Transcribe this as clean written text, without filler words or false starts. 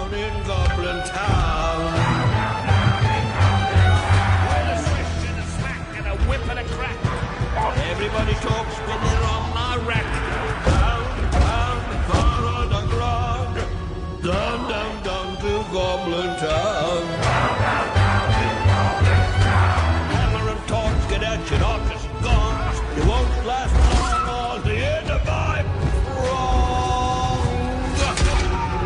down in Goblin Town. With a swish and a smack and a whip and a crack. Everybody talks when they're on my rack. Down, down, far underground. Down, down, down to Goblin Town. Hammer and tongs get at you, not